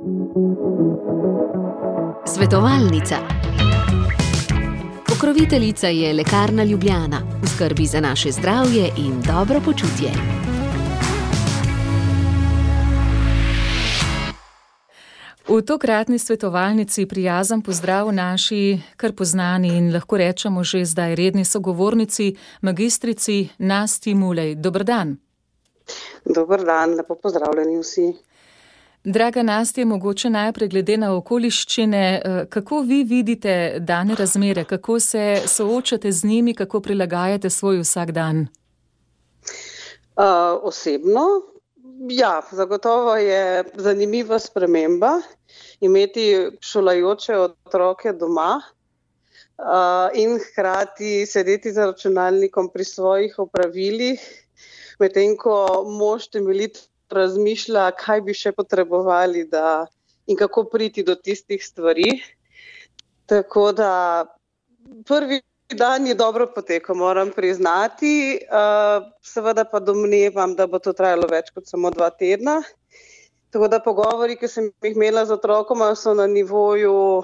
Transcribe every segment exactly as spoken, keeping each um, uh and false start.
Svetovalnica. Pokroviteljica je Lekarna Ljubljana, v skrbi za naše zdravje in dobro počutje. V tokratni svetovalnici prijazen pozdrav naši kar poznani in lahko rečemo že zdaj redni sogovornici, magistrici Nastji Mulej. Dober dan. Dober dan, lepo pozdravljeni vsi. Draga Nastja, mogoče najprej glede na okoliščine, kako vi vidite dane razmere, kako se soočate z njimi, kako prilagajate svoj vsakdan? Uh, osebno, ja, zagotovo je zanimiva sprememba imeti šolajoče otroke doma uh, in hkrati sedeti za računalnikom pri svojih opravilih, medtem ko mož temeljito razmišlja, kaj bi še potrebovali da, in kako priti do tistih stvari. Tako da prvi dan je dobro potekal, moram priznati. Uh, seveda pa domnevam, da bo to trajalo več kot samo dva tedna. Tako da pogovori, ki sem jih imela z otrokoma, so na nivoju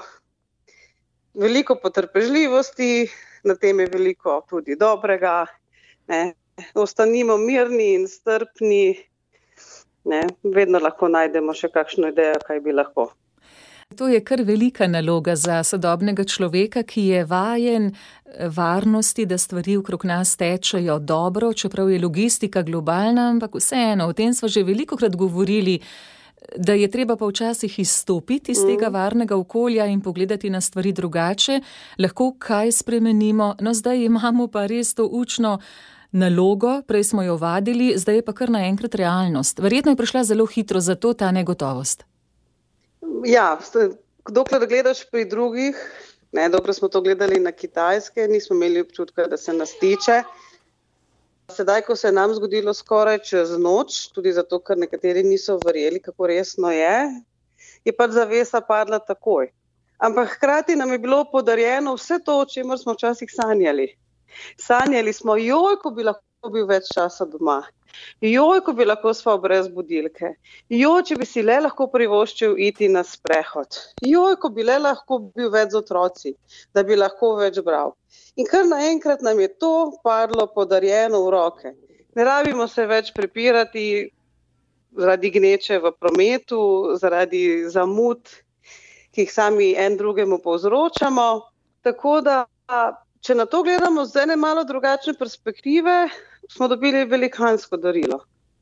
veliko potrpežljivosti, na tem je veliko tudi dobrega. Ne. Ostanimo mirni in strpni. Ne, vedno lahko najdemo še kakšno idejo, kaj bi lahko. To je kar velika naloga za sodobnega človeka, ki je vajen varnosti, da stvari okrog nas tečejo dobro, čeprav je logistika globalna, ampak vseeno, o tem smo že velikokrat govorili, da je treba pa včasih izstopiti iz tega varnega okolja in pogledati na stvari drugače, lahko kaj spremenimo, no zdaj imamo pa res to učno nalogo, prej smo jo vadili, zdaj je pa kar naenkrat realnost. Verjetno je prišla zelo hitro, zato ta negotovost. Ja, dokler gledaš pri drugih, ne, dokler smo to gledali na Kitajske, nismo imeli občutka, da se nas tiče. Sedaj, ko se je nam zgodilo skoraj čez noč, tudi zato, ker nekateri niso verjeli, kako resno je, je pač zavesa padla takoj. Ampak hkrati nam je bilo podarjeno vse to, o čemer smo včasih sanjali. Sanjali smo, joj, ko bi lahko bil več časa doma, joj, ko bi lahko spal brez budilke, joj, če bi si le lahko privoščil iti na sprehod, joj, ko bi le lahko bil več z otroci, da bi lahko več bral. In kar naenkrat nam je to padlo podarjeno v roke. Ne rabimo se več prepirati zaradi gneče v prometu, zaradi zamud, ki jih sami en drugemu povzročamo, tako da če na to gledamo z ene malo drugačne perspektive, smo dobili velikansko darilo.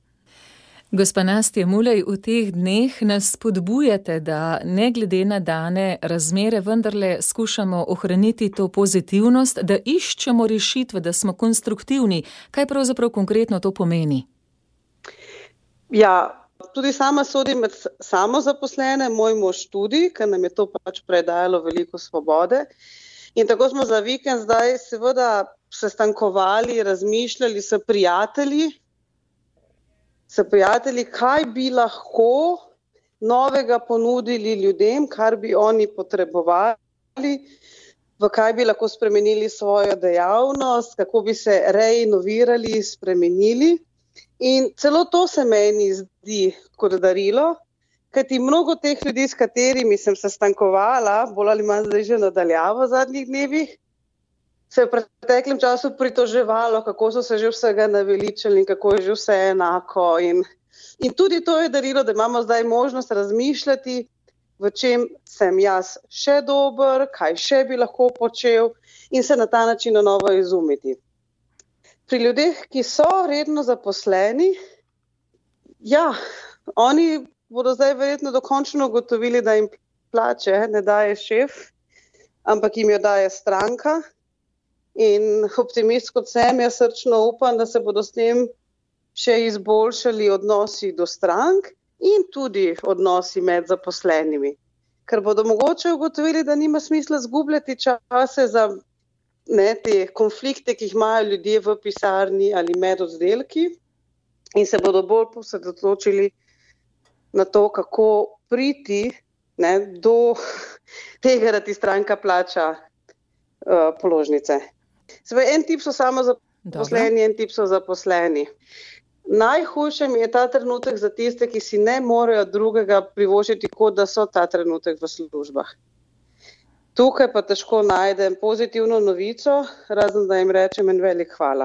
Gospa Nastja Mulej, v teh dneh nas spodbujate, da ne glede na dane razmere vendarle skušamo ohraniti to pozitivnost, da iščemo rešitve, da smo konstruktivni. Kaj pravzaprav konkretno to pomeni? Ja, tudi sama sodim med samozaposlene, moj mož tudi, ker nam je to pač predajalo veliko svobode. In tako smo za vikend zdaj seveda sestankovali, razmišljali s prijatelji, s prijatelji, kaj bi lahko novega ponudili ljudem, kar bi oni potrebovali, v kaj bi lahko spremenili svojo dejavnost, kako bi se reinovirali, spremenili. In celo to se meni zdi kot darilo, kajti mnogo teh ljudi, s katerimi sem se stankovala, bolj ali manj zdaj že nadaljavo v zadnjih dnevih, se je v preteklem času pritoževalo, kako so se že vsega naveličali in kako je že vse enako. In, in tudi to je darilo, da imamo zdaj možnost razmišljati, v čem sem jaz še dober, kaj še bi lahko počel in se na ta način na novo izumiti. Pri ljudeh, ki so redno zaposleni, ja, oni bodo zdaj verjetno dokončno ugotovili, da jim plače ne daje šef, ampak jim jo daje stranka. In optimist kot sem, jaz srčno upam, da se bodo s tem še izboljšali odnosi do strank in tudi odnosi med zaposlenimi. Ker bodo mogoče ugotovili, da nima smisla zgubljati čase za ne, te konflikte, ki jih imajo ljudje v pisarni ali med oddelki in se bodo bolj posredotočili na to, kako priti ne, do tega, da ti stranka plača uh, položnice. Sve, en tip so samo zaposleni, en tip so zaposleni. najhujše mi je ta trenutek za tiste, ki si ne morejo drugega privoščiti, kot da so ta trenutek v službah. Tukaj pa težko najdem pozitivno novico, razen da jim rečem en velik hvala.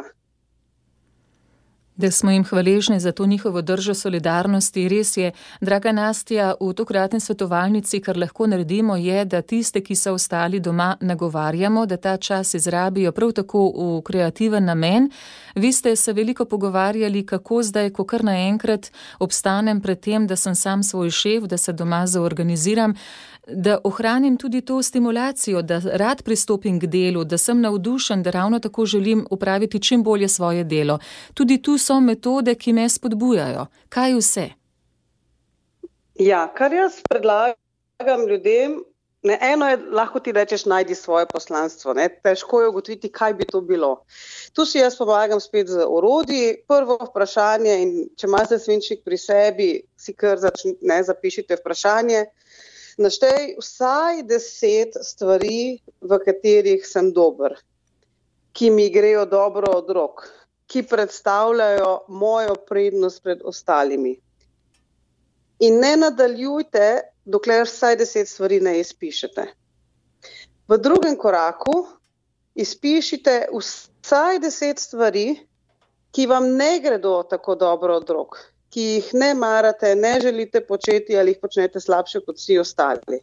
Da smo jim hvaležni za to njihovo držo solidarnosti. Res je, draga Nastja, v tokratni svetovalnici, kar lahko naredimo, je, da tiste, ki so ostali doma, nagovarjamo, da ta čas izrabijo prav tako v kreativen namen. Vi ste se veliko pogovarjali, kako zdaj, ko kar naenkrat obstanem pred tem, da sem sam svoj šef, da se doma zaorganiziram, da ohranim tudi to stimulacijo, da rad pristopim k delu, da sem navdušen, da ravno tako želim upraviti čim bolje svoje delo. Tudi tu so metode, ki me spodbujajo. Kaj vse? Ja, kar jaz predlagam ljudem, ne, eno je, lahko ti rečeš, najdi svoje poslanstvo. Ne? Težko je ugotoviti, kaj bi to bilo. Tu si jaz pomagam spet z orodji. Prvo vprašanje, in če imate svinčnik pri sebi, si kar začne, ne, zapišite vprašanje. Naštej vsaj deset stvari, v katerih sem dober, ki mi grejo dobro od rok, ki predstavljajo mojo prednost pred ostalimi. In ne nadaljujte, dokler vsaj deset stvari ne izpišete. V drugem koraku izpišite vsaj deset stvari, ki vam ne gredo tako dobro od rok, ki jih ne marate, ne želite početi ali jih počnete slabše kot vsi ostali.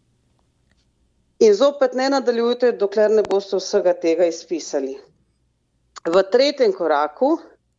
In zopet ne nadaljujte, dokler ne boste vsega tega izpisali. V tretjem koraku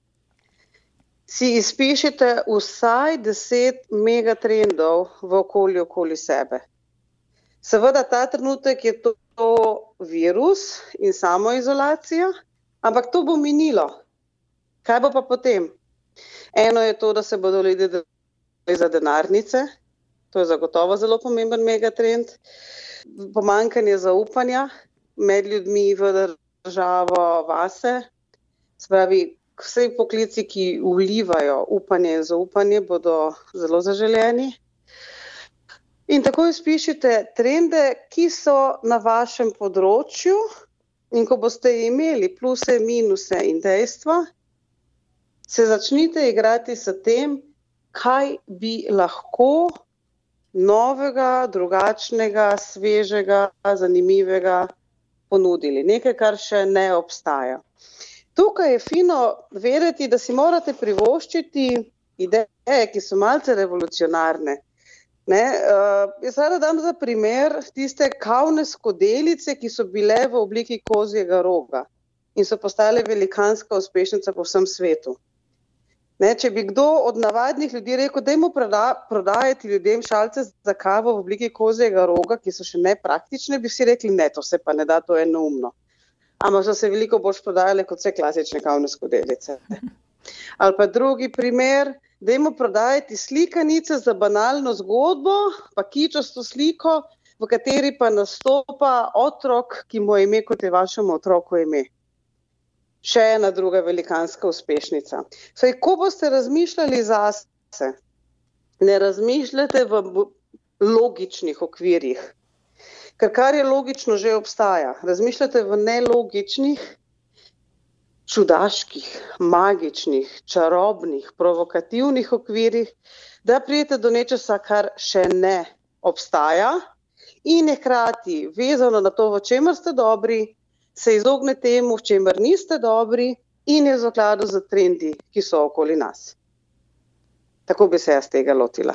si izpišite vsaj deset megatrendov v okolju okoli sebe. Seveda ta trenutek je to, to virus in samoizolacija, ampak to bo minilo. Kaj bo pa potem? Eno je to, da se bodo ljudje delali za denarnice, to je zagotovo zelo pomemben megatrend. Pomanjkanje zaupanja med ljudmi v državo, vase. Spravi, vse poklici, ki vlivajo upanje in zaupanje, bodo zelo zaželeni. In tako izpišite trende, ki so na vašem področju, in ko boste imeli pluse, minuse in dejstva, se začnite igrati s tem, kaj bi lahko novega, drugačnega, svežega, zanimivega ponudili. Nekaj, kar še ne obstaja. Tukaj je fino vedeti, da si morate privoščiti ideje, ki so malce revolucionarne. Ne, uh, jaz rada dam za primer tiste kavne skodelice, ki so bile v obliki kozjega roga in so postale velikanska uspešnica po vsem svetu. Ne, če bi kdo od navadnih ljudi rekel, dajmo proda, prodajati ljudem šalce za kavo v obliki kozjega roga, ki so še nepraktične, bi vsi rekli, ne, to se pa ne da, to je neumno. Ampak so se veliko bolj prodajale kot vse klasične kavne skodelice. Ali pa drugi primer, dajmo prodajati slikanice za banalno zgodbo, pa kičasto sliko, v kateri pa nastopa otrok, ki mu je ime, kot je vašemu otroku ime. Še ena druga velikanska uspešnica. Saj, ko boste razmišljali zase, ne razmišljate v logičnih okvirjih, ker kar je logično že obstaja. Razmišljate v nelogičnih, čudaških, magičnih, čarobnih, provokativnih okvirih, da pridete do nečesa, kar še ne obstaja in je hkrati vezano na to, v čemer ste dobri, se izogne temu, v čemer niste dobri in je v skladu z trendi, ki so okoli nas. Tako bi se jaz tega lotila.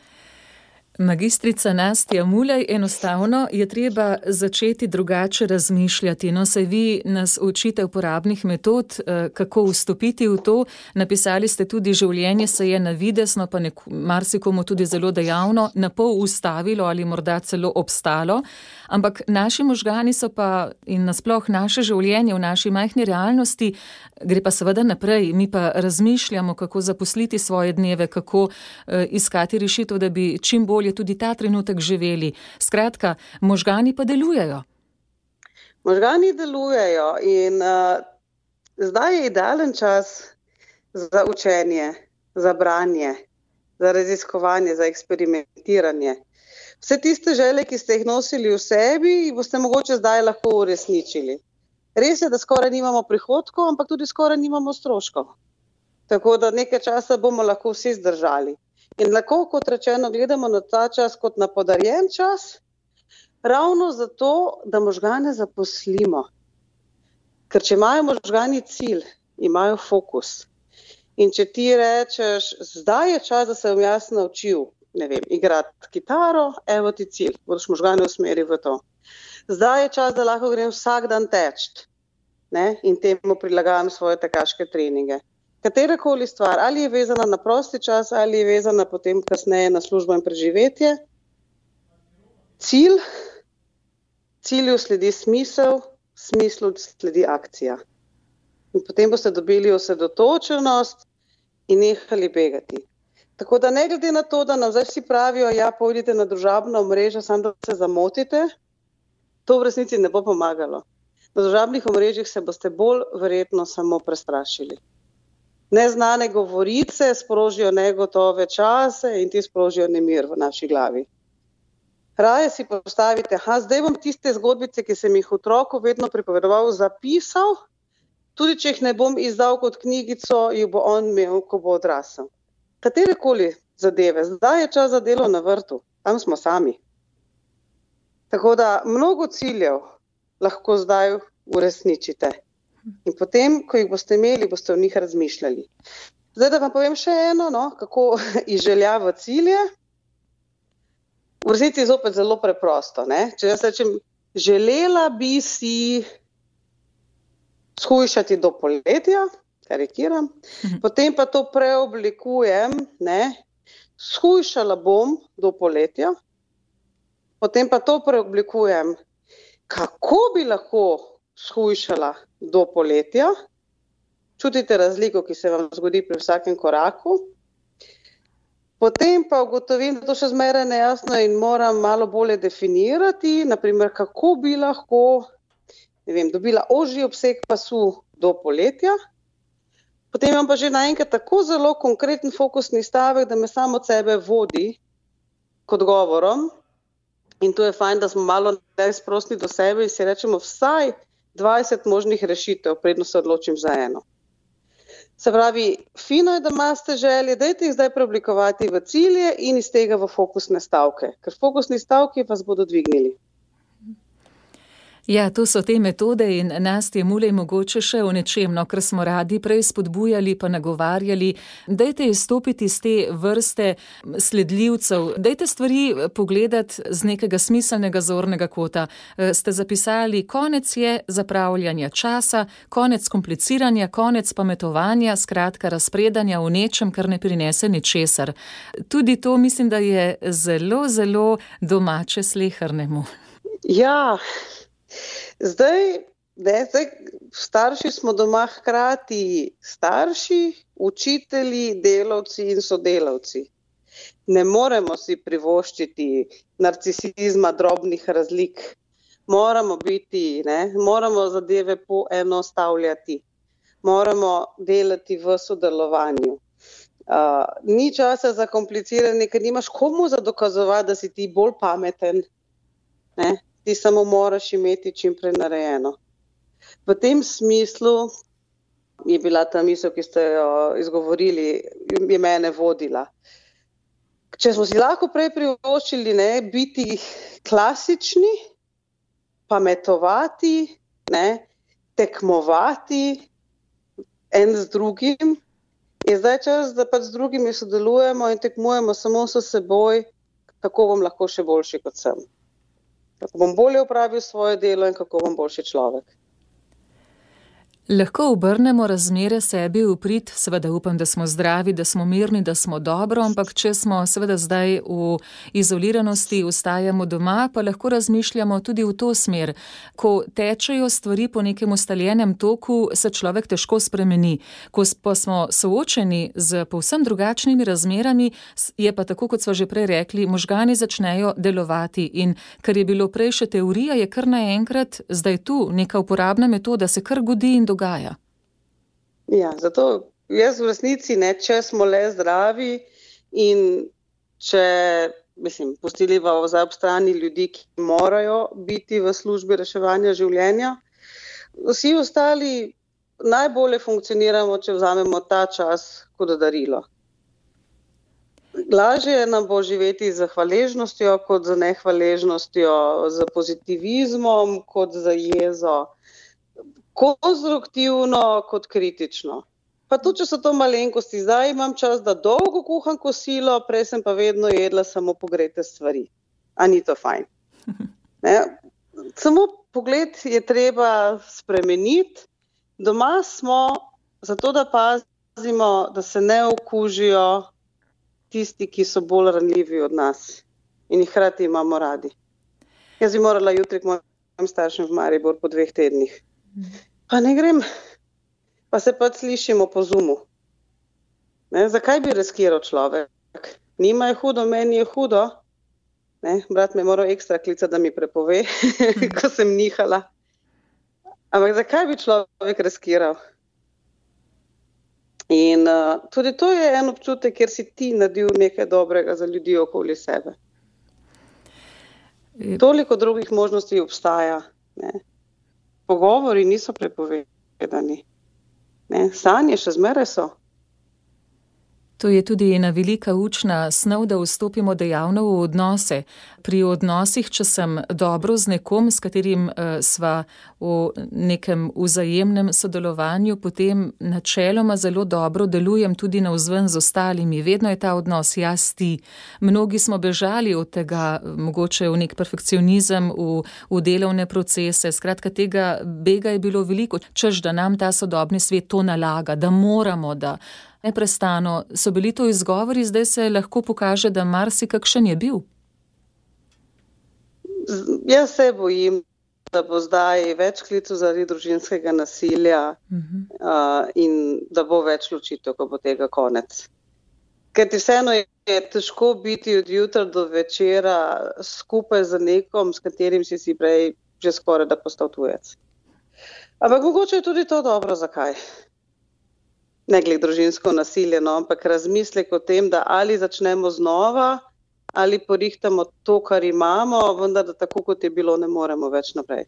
Magistrica Nastja Mulej, enostavno je treba začeti drugače razmišljati. No, saj vi nas učite uporabnih metod, kako vstopiti v to. Napisali ste tudi, življenje se je navidezno, pa nek, marsikomu tudi zelo dejavno, na pol ustavilo ali morda celo obstalo. Ampak naši možgani so pa in nasploh naše življenje v naši majhni realnosti gre pa seveda naprej. Mi pa razmišljamo, kako zaposliti svoje dneve, kako uh, iskati rešitev, da bi čim bolje tudi ta trenutek živeli. Skratka, možgani pa delujejo. Možgani delujejo in uh, zdaj je idealen čas za učenje, za branje, za raziskovanje, za eksperimentiranje. Vse tiste želje, ki ste jih nosili v sebi, boste mogoče zdaj lahko uresničili. Res je, da skoraj nimamo prihodkov, ampak tudi skoraj nimamo stroškov. Tako da nekaj časa bomo lahko vsi zdržali. In lahko, kot rečeno, gledamo na ta čas kot na podarjen čas, ravno zato, da možgane zaposlimo. Ker če imajo možgani cilj, imajo fokus. In če ti rečeš, zdaj je čas, da se bom jaz naučil, ne vem, igrati kitaro, evo ti cilj, boš možgane usmeril v to. Zdaj je čas, da lahko grem vsak dan teč, ne, in temu prilagajam svoje tekaške treninge. Katerakoli stvar, ali je vezana na prosti čas, ali je vezana potem kasneje na službo in preživetje. Cilj, cilju sledi smisel, smislu sledi akcija. In potem boste dobili osredotočenost in nehali begati. Tako da ne glede na to, da nam zdaj vsi pravijo, ja, pojdite na družabna omrežja, samo da se zamotite, to v resnici ne bo pomagalo. Na družabnih omrežjih se boste bolj verjetno samo prestrašili. Neznane govorice sprožijo negotove čase in ti sprožijo nemir v naši glavi. Raje si postavite, ha, zdaj bom tiste zgodbice, ki sem jih otroku vedno pripovedoval, zapisal, tudi če jih ne bom izdal kot knjigico, jih bo on imel, ko bo odrasel. Katerekoli zadeve, zdaj je čas za delo na vrtu, tam smo sami. Tako da mnogo ciljev lahko zdaj uresničite. In potem, ko jih boste imeli, boste o njih razmišljali. Zdaj, da vam povem še eno, no, kako izželja v cilje. V resnici je zopet zelo preprosto. Ne? Če jaz rečem, želela bi si shujšati do poletja, karikiram, mhm. potem pa to preoblikujem, ne? Shujšala bom do poletja, potem pa to preoblikujem, kako bi lahko shujšala do poletja. Čutite razliko, ki se vam zgodi pri vsakem koraku. Potem pa ugotovim, da to še zmeraj nejasno in moram malo bolje definirati, naprimer, kako bi lahko, ne vem, dobila ožji obseg pasu do poletja. Potem imam pa že naenkrat tako zelo konkreten fokusni stavek, da me samo od sebe vodi k odgovorom. In to je fajn, da smo malo nesprostni do sebe in si rečemo vsaj dvajset možnih rešitev, predno se odločim za eno. Se pravi, fino je, da imate želje, dajte jih zdaj preoblikovati v cilje in iz tega v fokusne stavke, ker fokusni stavki vas bodo dvignili. Ja, to so te metode in nas je mulej mogoče še v nečem, no, ker smo radi prej spodbujali pa nagovarjali. Dajte izstopiti iz te vrste sledljivcev, dajte stvari pogledati z nekega smiselnega zornega kota. Ste zapisali, konec je zapravljanja časa, konec kompliciranja, konec pametovanja, skratka razpredanja v nečem, kar ne prinese ničesar. Tudi to mislim, da je zelo, zelo domače slehernemu. Ja, Zdaj, ne, zdaj, starši smo doma hkrati starši, učitelji, delavci in sodelavci. Ne moremo si privoščiti narcisizma, drobnih razlik. Moramo biti, ne, moramo zadeve poenostavljati. Moramo delati v sodelovanju. Uh, ni časa za kompliciranje, ker nimaš komu za dokazovati, da si ti bolj pameten, ne. Ti samo moraš imeti čim prej narejeno. V tem smislu je bila ta misel, ki ste jo izgovorili, je mene vodila. Če smo si lahko prej privoščili, ne, biti klasični, pametovati, ne, tekmovati en z drugim, je zdaj čas, da pač z drugimi sodelujemo in tekmujemo samo s seboj, kako bom lahko še boljši kot sem. Kako bom bolje opravil svoje delo in kako bom boljši človek. Lahko obrnemo razmere sebi v prid, seveda upam, da smo zdravi, da smo mirni, da smo dobro, ampak če smo seveda zdaj v izoliranosti, ostajamo doma, pa lahko razmišljamo tudi v to smer. Ko tečejo stvari po nekem ustaljenem toku, se človek težko spremeni. Ko pa smo soočeni z povsem drugačnimi razmerami, je pa tako, kot sva že prej rekli, možgani začnejo delovati in ker je bilo prej še teorija, je kar naenkrat zdaj tu neka uporabna metoda, se kar godi in dogaja. Ja, zato jaz v resnici ne, če smo le zdravi in če, mislim, pustili zdaj ob strani ljudi, ki morajo biti v službi reševanja življenja, vsi ostali najbolje funkcioniramo, če vzamemo ta čas kot darilo. Lažje nam bo živeti z hvaležnostjo, kot z nehvaležnostjo, z pozitivizmom, kot z jezo, konstruktivno, kot kritično. Pa tudi, če so to malenkosti, zdaj imam čas, da dolgo kuham kosilo, prej sem pa vedno jedla samo pogrete stvari. A ni to fajn? Ne? Samo pogled je treba spremeniti. Doma smo zato, da pazimo, da se ne okužijo tisti, ki so bolj ranljivi od nas in jih hkrati imamo radi. Jaz bi morala jutri k mojim staršem v Maribor po dveh tednih. Pa ne grem, pa se pa slišimo po Zoomu. Ne, zakaj bi riskiral človek? Nima je hudo, meni je hudo. Ne, brat me je moral ekstra klicati, da mi prepove, ko sem nihala. Ampak zakaj bi človek riskiral? In uh, tudi to je en občutek, kjer si ti naredil nekaj dobrega za ljudi okoli sebe. Toliko drugih možnosti obstaja. Ne. Pogovori niso prepovedani. Ne. Sanje še zmeraj so. To je tudi ena velika učna snov, da vstopimo dejavno v odnose. Pri odnosih, če sem dobro z nekom, s katerim uh, sva v nekem vzajemnem sodelovanju, potem načeloma zelo dobro delujem tudi navzven z ostalimi. Vedno je ta odnos jaz ti. Mnogi smo bežali od tega, mogoče v nek perfekcionizem, v, v delovne procese. Skratka, tega bega je bilo veliko, češ da nam ta sodobni svet to nalaga, da moramo, da neprestano. So bili to izgovori, zdaj se lahko pokaže, da marsikakšen je bil. Jaz se bojim, da bo zdaj več klicev zaradi družinskega nasilja uh-huh. uh, in da bo več ločitev, ko bo tega konec. Ker ti vseeno je težko biti od jutra do večera skupaj z nekom, s katerim si si prej že skoraj da postal tujec. Ampak mogoče je tudi to dobro, zakaj? Ne glede družinsko nasilje, no, ampak razmislek o tem, da ali začnemo znova, ali porihtamo to, kar imamo, vendar da tako, kot je bilo, ne moremo več naprej.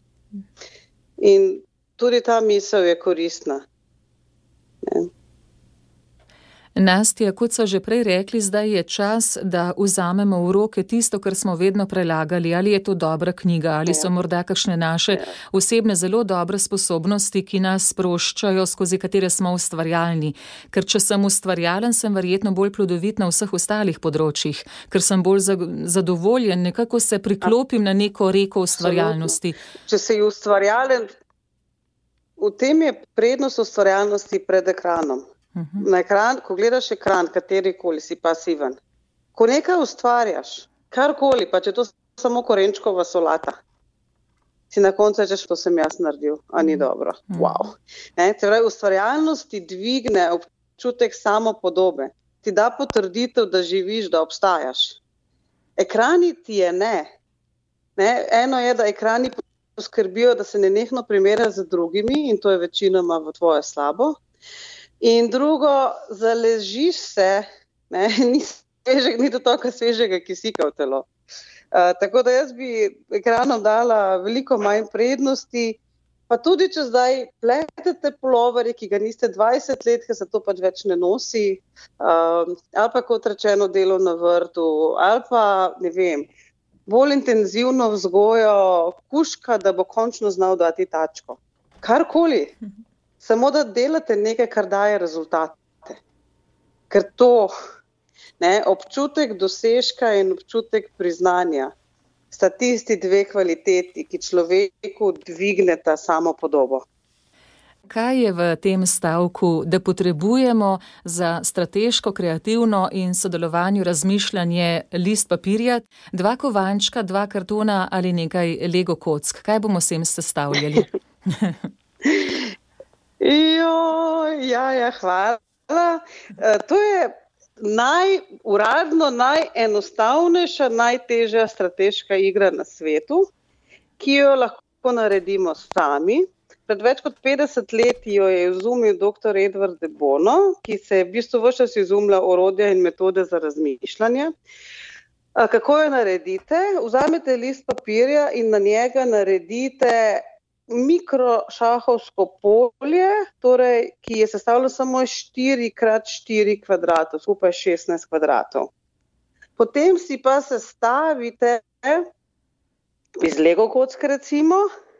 In tudi ta misel je koristna. Ne. Nastja, kot so že prej rekli, zdaj je čas, da vzamemo v roke tisto, kar smo vedno prelagali. Ali je to dobra knjiga, ali so morda kakšne naše osebne zelo dobre sposobnosti, ki nas sproščajo, skozi katere smo ustvarjalni. Ker če sem ustvarjalen, sem verjetno bolj plodovit na vseh ostalih področjih, ker sem bolj zadovoljen, nekako se priklopim na neko reko ustvarjalnosti. Če si ustvarjalen, v tem je prednost ustvarjalnosti pred ekranom. Uh-huh. Na ekran, ko gledaš ekran, katerikoli si pasiven, ko nekaj ustvarjaš, karkoli, pa če to samo korenčkova solata, si na koncu rečeš, to sem jaz naredil, a ni dobro. Uh-huh. Wow. Ne, te pravi, ustvarjalnost ti dvigne občutek samopodobe, ti da potrditev, da živiš, da obstajaš. Ekrani ti je ne. Ne. Eno je, da ekrani poskrbijo, da se nenehno primerjajo z drugimi in to je večinoma v tvoje slabo. In drugo, zaležiš se, ne, ni, svežeg, ni to toliko svežega kisika v telo. Uh, tako da jaz bi ekranom dala veliko manj prednosti, pa tudi, če zdaj pletete puloverje, ki ga niste dvajset let, ker se to pač več ne nosi, uh, ali pa kot rečeno delo na vrtu, ali pa, ne vem, bolj intenzivno vzgojo kužka, da bo končno znal dati tačko. Karkoli. Samo da delate nekaj, kar daje rezultate. Ker to, ne, občutek dosežka in občutek priznanja sta tisti dve kvaliteti, ki človeku dvigneta samopodobo. Kaj je v tem stavku, da potrebujemo za strateško, kreativno in sodelovanju razmišljanje list papirja, dva kovančka, dva kartona ali nekaj Lego kock? Kaj bomo s tem sestavljali? Joj, ja, ja, hvala. E, to je naj, uradno najenostavnejša, najtežja strateška igra na svetu, ki jo lahko naredimo sami. Pred več kot petdeset let jo je izumil doktor Edward de Bono, ki se je v bistvu ves čas izumljal orodja in metode za razmišljanje. E, kako jo naredite? Vzamete list papirja in na njega naredite mikrošahovsko polje, torej, ki je sestavljeno samo štiri krat štiri kvadratov, skupaj šestnajst kvadratov. Potem si pa sestavite iz Lego kocke recimo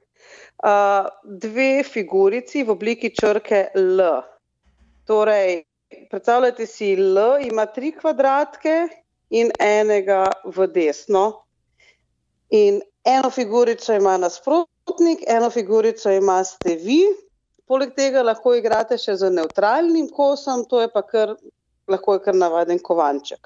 dve figurici v obliki črke L. Torej, predstavljajte si, L ima tri kvadratke in enega v desno. In eno figurico ima nasprotnik, eno figurico imate vi. Poleg tega lahko igrate še z nevtralnim kosom, to je pa kar, lahko je kar navaden kovanček.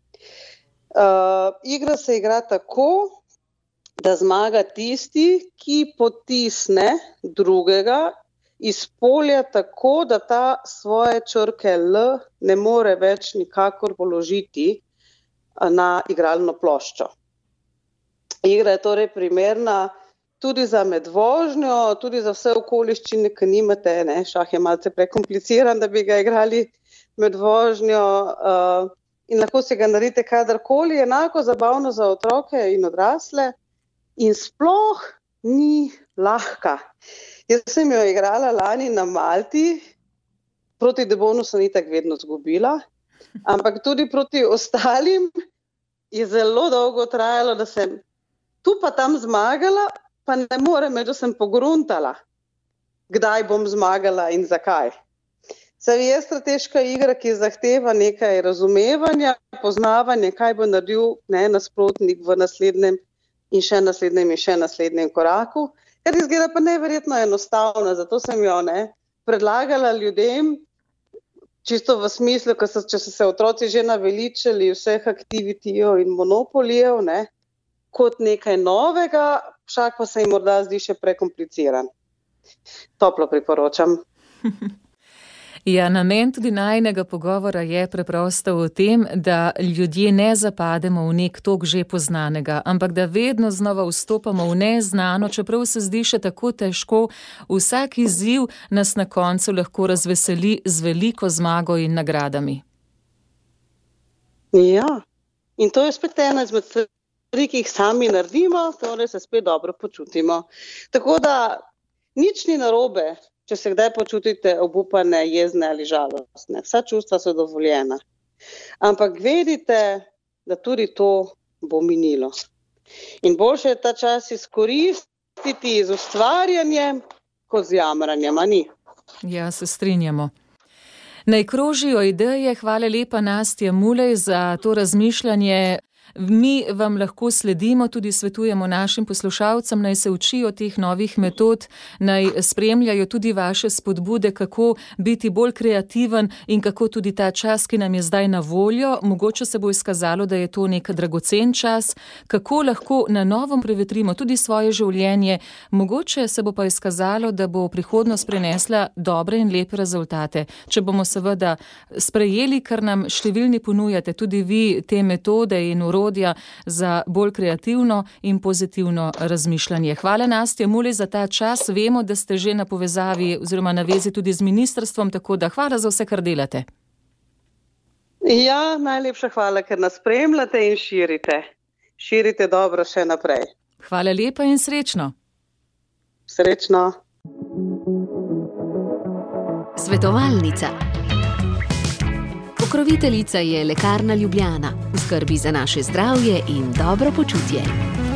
Uh, igra se igra tako, da zmaga tisti, ki potisne drugega iz polja tako, da ta svoje črke L ne more več nikakor položiti na igralno ploščo. Igra je torej primerna tudi za medvožnjo, tudi za vse okoliščine, ki nimate, ne, šah je malce prekompliciran, da bi ga igrali medvožnjo uh, in lahko si ga naredite kadarkoli, enako zabavno za otroke in odrasle in sploh ni lahka. Jaz sem jo igrala lani na Malti, proti Debonu sem itak vedno zgubila, ampak tudi proti ostalim je zelo dolgo trajalo, da sem tu pa tam zmagala, pa ne morem reči, da sem pogruntala, kdaj bom zmagala in zakaj. Saj je strateška igra, ki zahteva nekaj razumevanja, poznavanja, kaj bo naredil ne, nasprotnik v naslednjem in še naslednjem in še naslednjem koraku, ker izgleda pa neverjetno enostavno, zato sem jo ne, predlagala ljudem, čisto v smislu, ko so, če so se otroci že naveličali vseh aktivitijev in monopolijev, ne, kot nekaj novega, šah pa se jim morda zdi še prekompliciran. Toplo priporočam. Ja, namen tudi najinega pogovora je preprosto v tem, da ljudje ne zapademo v nek tok že poznanega, ampak da vedno znova vstopamo v neznano, čeprav se zdi še tako težko, vsak izziv nas na koncu lahko razveseli z veliko zmago in nagradami. Ja, in to je spet ena izmed stvari, ki jih sami naredimo, torej se spet dobro počutimo. Tako da nič ni narobe, če se kdaj počutite obupane, jezne ali žalostne. Vsa čustva so dovoljena. Ampak vedite, da tudi to bo minilo. In boljše je ta čas izkoristiti z ustvarjanjem, kot z jamranjem, a ni? Ja, se strinjamo. Naj krožijo ideje, hvala lepa Nastja Mulej za to razmišljanje. Mi vam lahko sledimo, tudi svetujemo našim poslušalcem, naj se učijo teh novih metod, naj spremljajo tudi vaše spodbude, kako biti bolj kreativen in kako tudi ta čas, ki nam je zdaj na voljo, mogoče se bo izkazalo, da je to nek dragocen čas, kako lahko na novo prevetrimo tudi svoje življenje, mogoče se bo pa izkazalo, da bo prihodnost prinesla dobre in lepe rezultate. Če bomo seveda sprejeli, kar nam številni ponujate, tudi vi te metode in urodje za bolj kreativno in pozitivno razmišljanje. Hvala Nastja Mulej za ta čas. Vemo, da ste že na povezavi oziroma na vezi tudi z ministrstvom, tako da hvala za vse, kar delate. Ja, najlepša hvala, ker nas spremljate in širite. Širite dobro še naprej. Hvala lepa in srečno. Srečno. Svetovalnica. Pokroviteljica je Lekarna Ljubljana, v skrbi za naše zdravje in dobro počutje.